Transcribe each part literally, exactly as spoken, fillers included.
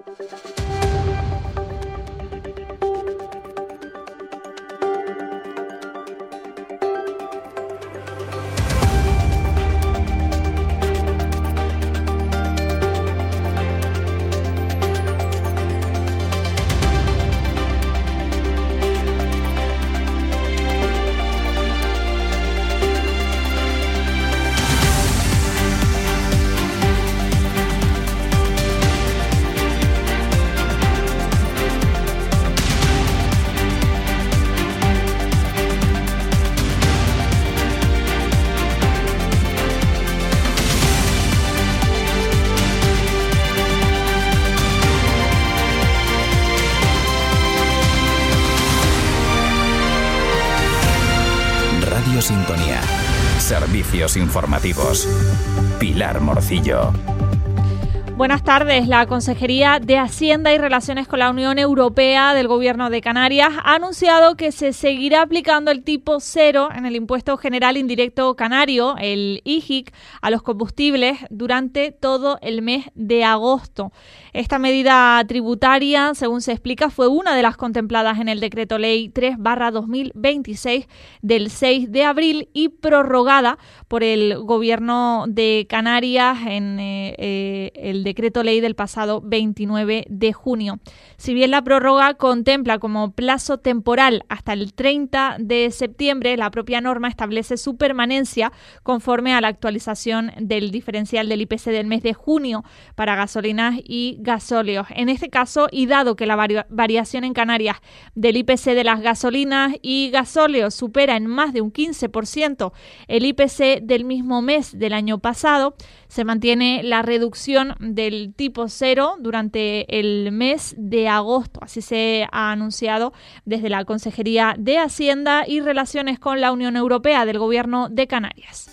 Sintonía. Servicios informativos. Pilar Morcillo. Buenas tardes. La Consejería de Hacienda y Relaciones con la Unión Europea del Gobierno de Canarias ha anunciado que se seguirá aplicando el tipo cero en el Impuesto General Indirecto Canario, el I G I C, a los combustibles durante todo el mes de agosto. Esta medida tributaria, según se explica, fue una de las contempladas en el Decreto Ley tres barra dos mil veintiséis del seis de abril y prorrogada por el Gobierno de Canarias en eh, eh, el Decreto Ley del pasado veintinueve de junio. Si bien la prórroga contempla como plazo temporal hasta el treinta de septiembre, la propia norma establece su permanencia conforme a la actualización del diferencial del I P C del mes de junio para gasolinas y gasóleos. En este caso, y dado que la vari- variación en Canarias del I P C de las gasolinas y gasóleos supera en más de un quince por ciento el I P C del mismo mes del año pasado, se mantiene la reducción del tipo cero durante el mes de agosto. Así se ha anunciado desde la Consejería de Hacienda y Relaciones con la Unión Europea del Gobierno de Canarias.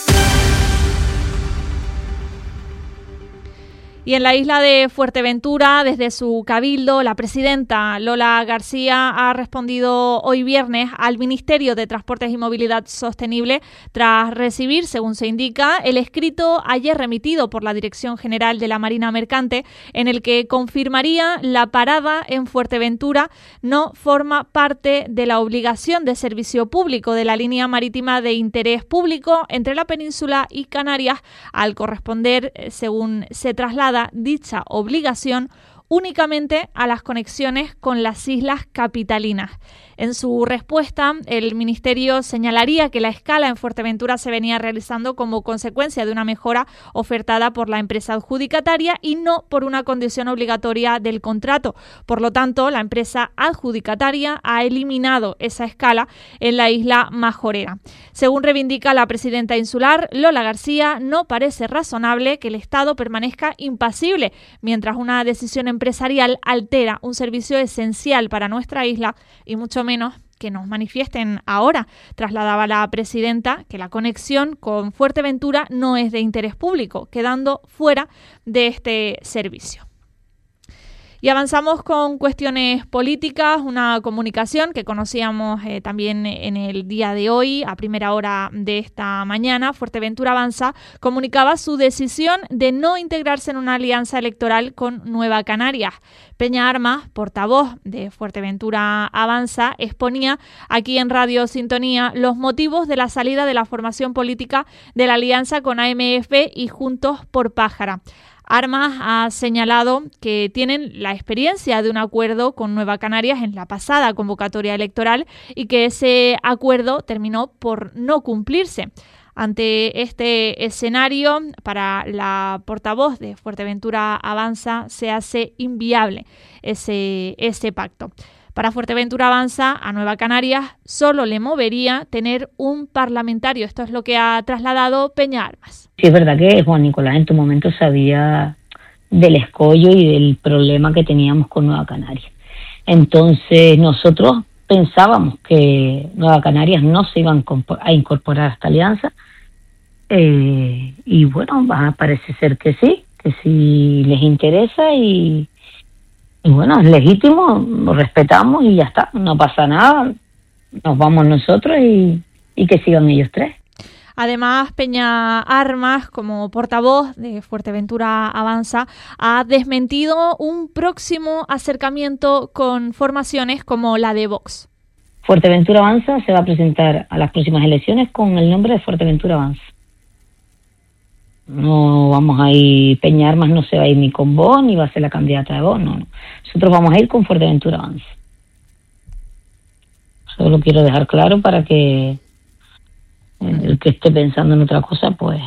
Y en la isla de Fuerteventura, desde su cabildo, la presidenta Lola García ha respondido hoy viernes al Ministerio de Transportes y Movilidad Sostenible tras recibir, según se indica, el escrito ayer remitido por la Dirección General de la Marina Mercante en el que confirmaría la parada en Fuerteventura no forma parte de la obligación de servicio público de la línea marítima de interés público entre la península y Canarias, al corresponder, según se traslada, dicha obligación únicamente a las conexiones con las islas capitalinas. En su respuesta, el Ministerio señalaría que la escala en Fuerteventura se venía realizando como consecuencia de una mejora ofertada por la empresa adjudicataria y no por una condición obligatoria del contrato. Por lo tanto, la empresa adjudicataria ha eliminado esa escala en la isla Majorera. Según reivindica la presidenta insular, Lola García, no parece razonable que el Estado permanezca impasible mientras una decisión empresarial altera un servicio esencial para nuestra isla y mucho menos que nos manifiesten ahora. Trasladaba la presidenta que la conexión con Fuerteventura no es de interés público, quedando fuera de este servicio. Y avanzamos con cuestiones políticas, una comunicación que conocíamos eh, también en el día de hoy, a primera hora de esta mañana. Fuerteventura Avanza comunicaba su decisión de no integrarse en una alianza electoral con Nueva Canarias. Peña Armas, portavoz de Fuerteventura Avanza, exponía aquí en Radio Sintonía los motivos de la salida de la formación política de la alianza con A M F y Juntos por Pájara. Armas ha señalado que tienen la experiencia de un acuerdo con Nueva Canarias en la pasada convocatoria electoral y que ese acuerdo terminó por no cumplirse. Ante este escenario, para la portavoz de Fuerteventura Avanza se hace inviable ese, ese pacto. Para Fuerteventura Avanza, a Nueva Canarias solo le movería tener un parlamentario. Esto es lo que ha trasladado Peña Armas. Sí, es verdad que Juan Nicolás en tu momento sabía del escollo y del problema que teníamos con Nueva Canarias. Entonces nosotros pensábamos que Nueva Canarias no se iba a incorporar a esta alianza. Eh, y bueno, parece ser que sí, que sí les interesa y... Y bueno, es legítimo, lo respetamos y ya está, no pasa nada, nos vamos nosotros y, y que sigan ellos tres. Además, Peña Armas, como portavoz de Fuerteventura Avanza, ha desmentido un próximo acercamiento con formaciones como la de Vox. Fuerteventura Avanza se va a presentar a las próximas elecciones con el nombre de Fuerteventura Avanza. No vamos a ir, Peña Armas no se va a ir ni con Vox, ni va a ser la candidata de Vox, no, no. Nosotros vamos a ir con Fuerteventura Avanza. Solo quiero dejar claro para que el que esté pensando en otra cosa, pues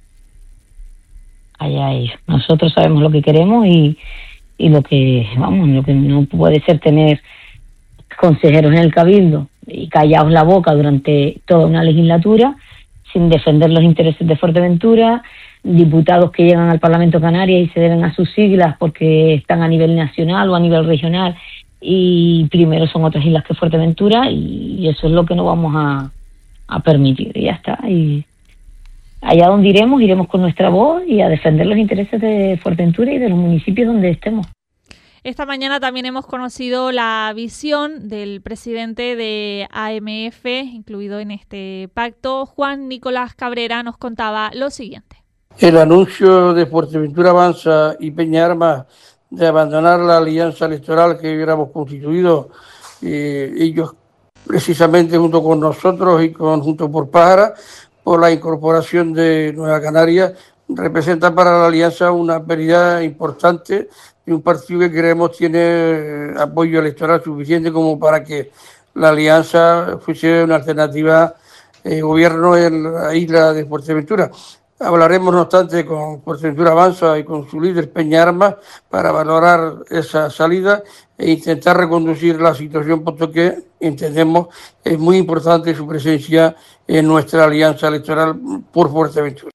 allá ellos. Nosotros sabemos lo que queremos y, y lo que, vamos, lo que no puede ser tener consejeros en el Cabildo y callados la boca durante toda una legislatura sin defender los intereses de Fuerteventura, diputados que llegan al Parlamento Canario y se deben a sus siglas porque están a nivel nacional o a nivel regional y primero son otras islas que Fuerteventura y eso es lo que no vamos a, a permitir y ya está. Y allá donde iremos, iremos con nuestra voz y a defender los intereses de Fuerteventura y de los municipios donde estemos. Esta mañana también hemos conocido la visión del presidente de A M F, incluido en este pacto. Juan Nicolás Cabrera nos contaba lo siguiente. El anuncio de Fuerteventura Avanza y Peña Armas de abandonar la alianza electoral que hubiéramos constituido, eh, ellos precisamente junto con nosotros y con Juntos por Pájara, por la incorporación de Nueva Canaria, representa para la alianza una pérdida importante de un partido que creemos tiene apoyo electoral suficiente como para que la alianza fuese una alternativa de eh, gobierno en la isla de Fuerteventura. Hablaremos, no obstante, con Fuerteventura Avanza y con su líder Peña Armas para valorar esa salida e intentar reconducir la situación, puesto que entendemos es muy importante su presencia en nuestra alianza electoral por Fuerteventura.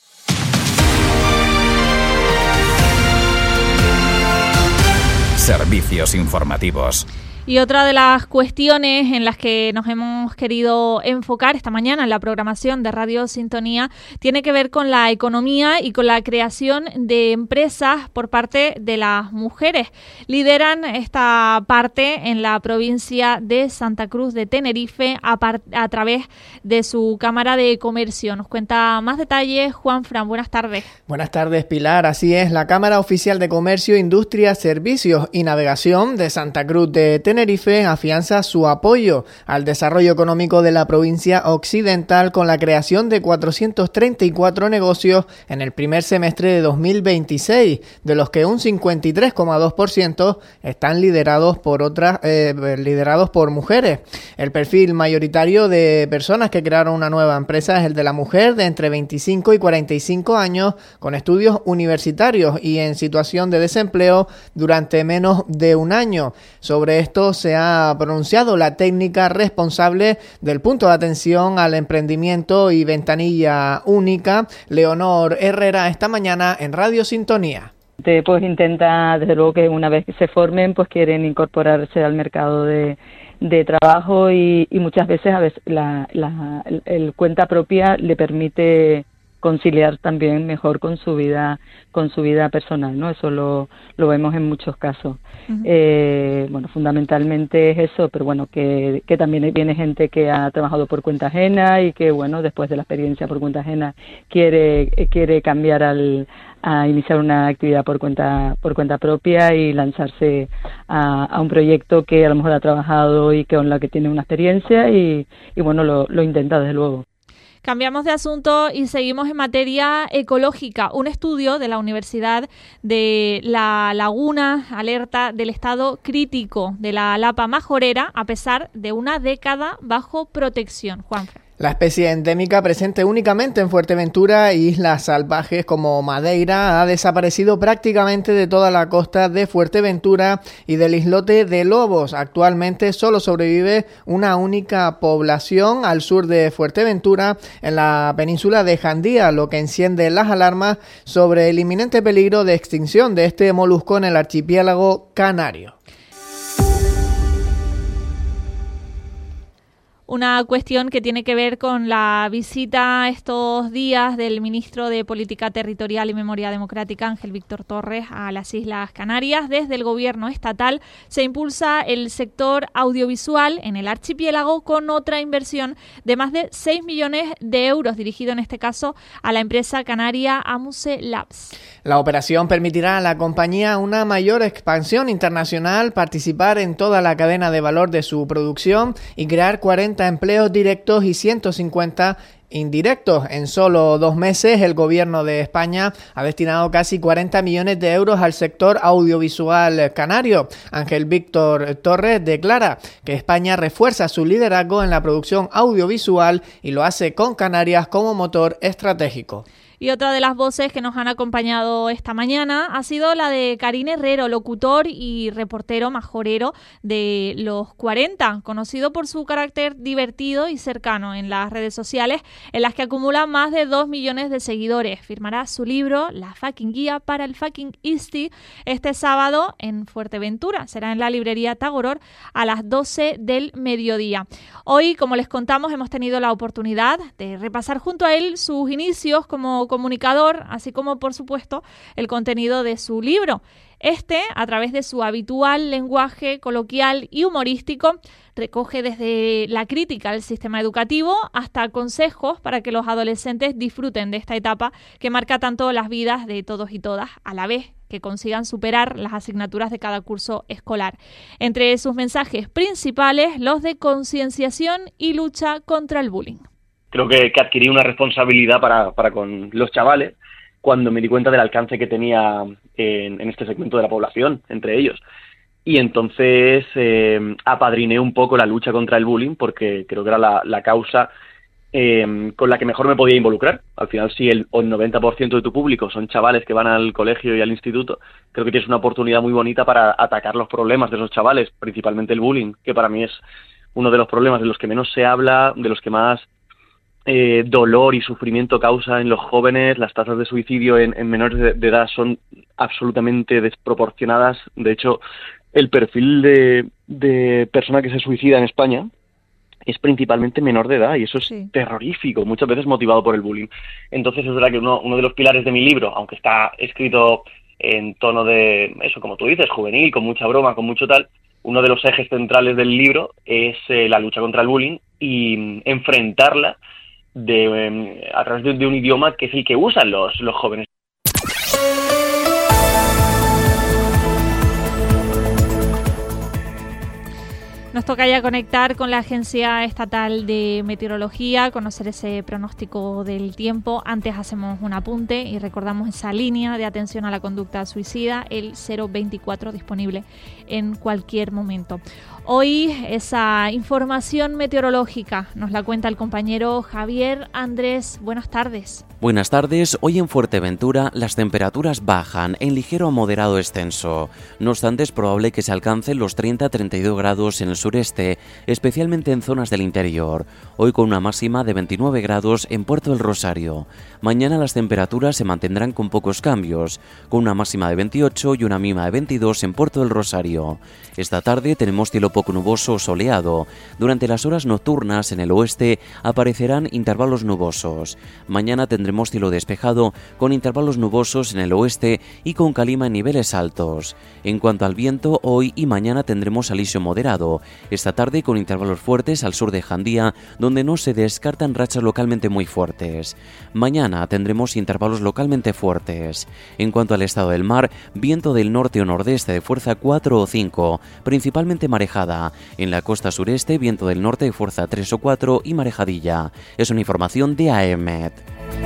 Servicios informativos. Y otra de las cuestiones en las que nos hemos querido enfocar esta mañana en la programación de Radio Sintonía tiene que ver con la economía y con la creación de empresas por parte de las mujeres. Lideran esta parte en la provincia de Santa Cruz de Tenerife a, par- a través de su Cámara de Comercio. Nos cuenta más detalles Juan Fran. Buenas tardes. Buenas tardes, Pilar. Así es, la Cámara Oficial de Comercio, Industria, Servicios y Navegación de Santa Cruz de Tenerife Tenerife afianza su apoyo al desarrollo económico de la provincia occidental con la creación de cuatrocientos treinta y cuatro negocios en el primer semestre de dos mil veintiséis, de los que un cincuenta y tres coma dos por ciento están liderados por otras eh, liderados por mujeres. El perfil mayoritario de personas que crearon una nueva empresa es el de la mujer de entre veinticinco y cuarenta y cinco años con estudios universitarios y en situación de desempleo durante menos de un año. Sobre esto se ha pronunciado la técnica responsable del punto de atención al emprendimiento y ventanilla única, Leonor Herrera, esta mañana en Radio Sintonía. Pues intenta, desde luego que una vez que se formen, pues quieren incorporarse al mercado de, de trabajo y, y muchas veces a veces la, la el, el cuenta propia le permite conciliar también mejor con su vida con su vida personal, ¿no? Eso lo, lo vemos en muchos casos. Uh-huh. Eh, bueno, fundamentalmente es eso, pero bueno, que, que también viene gente que ha trabajado por cuenta ajena y que, bueno, después de la experiencia por cuenta ajena quiere quiere cambiar al a iniciar una actividad por cuenta por cuenta propia y lanzarse a, a un proyecto que a lo mejor ha trabajado y que con la que tiene una experiencia y, y bueno, lo, lo intenta desde luego. Cambiamos de asunto y seguimos en materia ecológica. Un estudio de la Universidad de La Laguna alerta del estado crítico de la lapa majorera a pesar de una década bajo protección. Juanfran. La especie endémica presente únicamente en Fuerteventura e islas salvajes como Madeira ha desaparecido prácticamente de toda la costa de Fuerteventura y del islote de Lobos. Actualmente solo sobrevive una única población al sur de Fuerteventura, en la península de Jandía, lo que enciende las alarmas sobre el inminente peligro de extinción de este molusco en el archipiélago canario. Una cuestión que tiene que ver con la visita estos días del ministro de Política Territorial y Memoria Democrática, Ángel Víctor Torres, a las Islas Canarias. Desde el gobierno estatal se impulsa el sector audiovisual en el archipiélago con otra inversión de más de seis millones de euros, dirigido en este caso a la empresa canaria Amuse Labs. La operación permitirá a la compañía una mayor expansión internacional, participar en toda la cadena de valor de su producción y crear cuarenta empleos directos y ciento cincuenta indirectos. En solo dos meses, el gobierno de España ha destinado casi cuarenta millones de euros al sector audiovisual canario. Ángel Víctor Torres declara que España refuerza su liderazgo en la producción audiovisual y lo hace con Canarias como motor estratégico. Y otra de las voces que nos han acompañado esta mañana ha sido la de Karim Herrero, locutor y reportero majorero de Los cuarenta, conocido por su carácter divertido y cercano en las redes sociales, en las que acumula más de dos millones de seguidores. Firmará su libro, La Fucking Guía para el Fucking Easty, este sábado en Fuerteventura. Será en la librería Tagoror a las doce del mediodía. Hoy, como les contamos, hemos tenido la oportunidad de repasar junto a él sus inicios como comunicador, así como, por supuesto, el contenido de su libro. Este, a través de su habitual lenguaje coloquial y humorístico, recoge desde la crítica al sistema educativo hasta consejos para que los adolescentes disfruten de esta etapa que marca tanto las vidas de todos y todas, a la vez que consigan superar las asignaturas de cada curso escolar. Entre sus mensajes principales, los de concienciación y lucha contra el bullying. Creo que, que adquirí una responsabilidad para, para con los chavales cuando me di cuenta del alcance que tenía en, en este segmento de la población, entre ellos. Y entonces eh, apadriné un poco la lucha contra el bullying porque creo que era la, la causa eh, con la que mejor me podía involucrar. Al final, si el, el noventa por ciento de tu público son chavales que van al colegio y al instituto, creo que tienes una oportunidad muy bonita para atacar los problemas de esos chavales, principalmente el bullying, que para mí es uno de los problemas de los que menos se habla, de los que más Eh, dolor y sufrimiento causa en los jóvenes. Las tasas de suicidio en, en menores de, de edad son absolutamente desproporcionadas. De hecho, el perfil de, de persona que se suicida en España es principalmente menor de edad y eso es sí. terrorífico, muchas veces motivado por el bullying. Entonces es verdad que uno, uno de los pilares de mi libro, aunque está escrito en tono de, eso como tú dices, juvenil, con mucha broma, con mucho tal, uno de los ejes centrales del libro es eh, la lucha contra el bullying y mm, enfrentarla De, eh, a través de, de un idioma que es el que usan los, los jóvenes. Nos toca ya conectar con la Agencia Estatal de Meteorología, conocer ese pronóstico del tiempo. Antes hacemos un apunte y recordamos esa línea de atención a la conducta suicida, el cero veinticuatro, disponible en cualquier momento. Hoy esa información meteorológica nos la cuenta el compañero Javier Andrés. Buenas tardes. Buenas tardes. Hoy en Fuerteventura las temperaturas bajan en ligero a moderado extenso. No obstante, es probable que se alcancen los treinta a treinta y dos grados en el sureste, especialmente en zonas del interior. Hoy con una máxima de veintinueve grados en Puerto del Rosario. Mañana las temperaturas se mantendrán con pocos cambios, con una máxima de veintiocho y una mínima de veintidós en Puerto del Rosario. Esta tarde tenemos cielo poco nuboso o soleado. Durante las horas nocturnas en el oeste aparecerán intervalos nubosos. Mañana tendremos cielo despejado con intervalos nubosos en el oeste y con calima en niveles altos. En cuanto al viento, hoy y mañana tendremos alisio moderado. Esta tarde con intervalos fuertes al sur de Jandía, donde no se descartan rachas localmente muy fuertes. Mañana tendremos intervalos localmente fuertes. En cuanto al estado del mar, viento del norte o nordeste de fuerza cuatro o cinco, principalmente marejada. En la costa sureste, viento del norte de fuerza tres o cuatro y marejadilla. Es una información de A E M E T.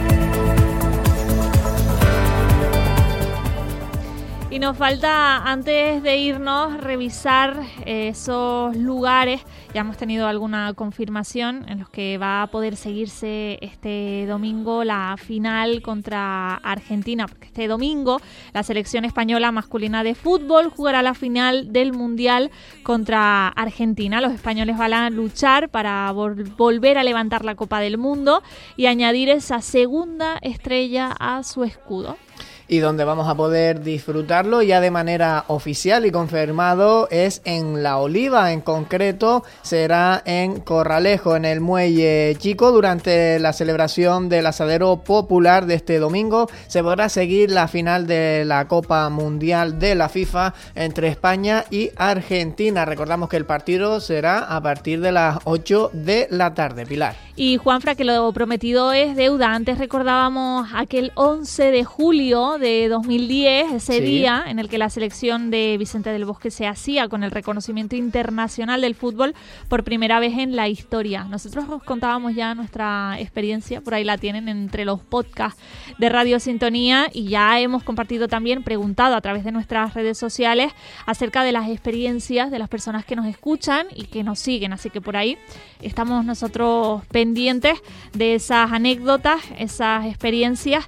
Y nos falta, antes de irnos, revisar esos lugares. Ya hemos tenido alguna confirmación en los que va a poder seguirse este domingo la final contra Argentina, porque este domingo la selección española masculina de fútbol jugará la final del Mundial contra Argentina. Los españoles van a luchar para vol- volver a levantar la Copa del Mundo y añadir esa segunda estrella a su escudo. y donde vamos a poder disfrutarlo ya de manera oficial y confirmado es en La Oliva. En concreto será en Corralejo, en el Muelle Chico. Durante la celebración del asadero popular de este domingo se podrá seguir la final de la Copa Mundial de la FIFA entre España y Argentina. Recordamos que el partido será a partir de las ocho de la tarde, Pilar. Y Juanfra, que lo prometido es deuda. Antes recordábamos aquel once de julio de dos mil diez, ese sí. día en el que la selección de Vicente del Bosque se hacía con el reconocimiento internacional del fútbol por primera vez en la historia. Nosotros os contábamos ya nuestra experiencia, por ahí la tienen entre los podcasts de Radio Sintonía, y ya hemos compartido también, preguntado a través de nuestras redes sociales acerca de las experiencias de las personas que nos escuchan y que nos siguen. Así que por ahí estamos nosotros pendientes de esas anécdotas, esas experiencias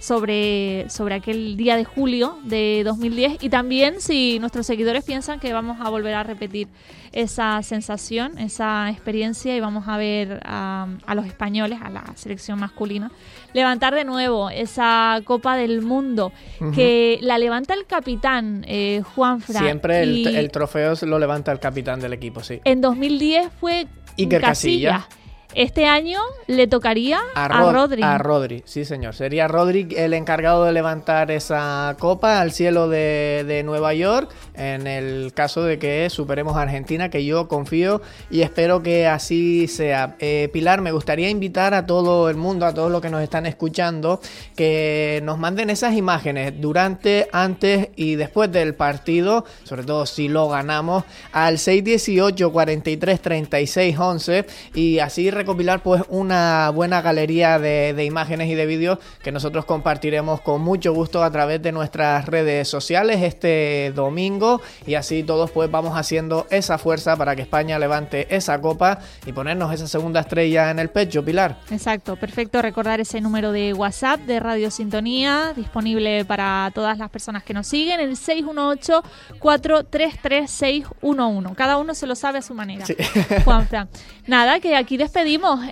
sobre, sobre aquel día de julio de dos mil diez, y también si nuestros seguidores piensan que vamos a volver a repetir esa sensación, esa experiencia, y vamos a ver a, a los españoles, a la selección masculina, levantar de nuevo esa Copa del Mundo, uh-huh. que la levanta el capitán, eh, Juanfra. Siempre el, el trofeo lo levanta el capitán del equipo, sí. En dos mil diez fue Iker Casillas. Casillas. Este año le tocaría a, Rod- a Rodri. A Rodri, sí señor. Sería Rodri el encargado de levantar esa copa al cielo de, de Nueva York, en el caso de que superemos a Argentina, que yo confío y espero que así sea. Eh, Pilar, me gustaría invitar a todo el mundo, a todos los que nos están escuchando, que nos manden esas imágenes durante, antes y después del partido, sobre todo si lo ganamos, al seis dieciocho, cuarenta y tres, treinta y seis, once, y así recopilar pues una buena galería de, de imágenes y de vídeos que nosotros compartiremos con mucho gusto a través de nuestras redes sociales este domingo, y así todos pues vamos haciendo esa fuerza para que España levante esa copa y ponernos esa segunda estrella en el pecho, Pilar. Exacto, perfecto. Recordar ese número de WhatsApp de Radio Sintonía, disponible para todas las personas que nos siguen, el seis uno ocho, cuatro tres tres, seis uno uno. Cada uno se lo sabe a su manera. Sí. Juanfran, nada, que aquí despedimos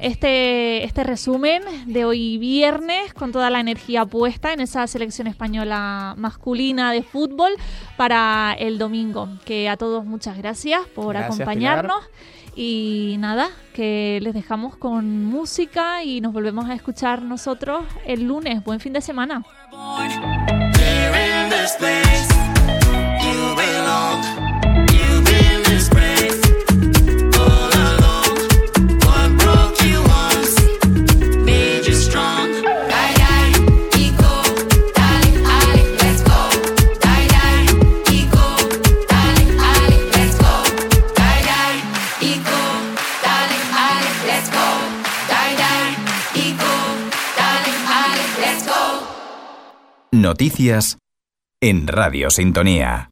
este, este resumen de hoy viernes con toda la energía puesta en esa selección española masculina de fútbol para el domingo. Que a todos muchas gracias por gracias, acompañarnos. Pilar. Y nada, que les dejamos con música y nos volvemos a escuchar nosotros el lunes. Buen fin de semana. Noticias en Radio Sintonía.